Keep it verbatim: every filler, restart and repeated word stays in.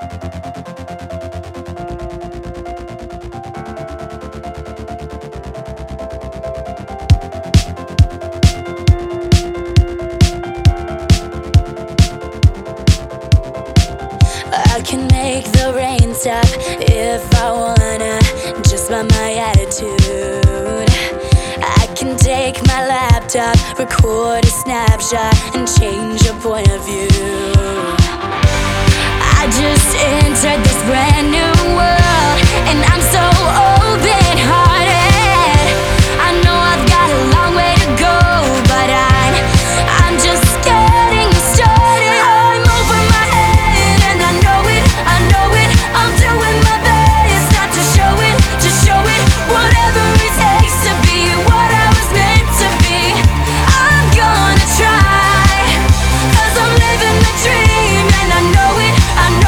I can make the rain stop if I wanna, just by my attitude. I can take my laptop, record a snapshot, and change your point of view. I just entered this brand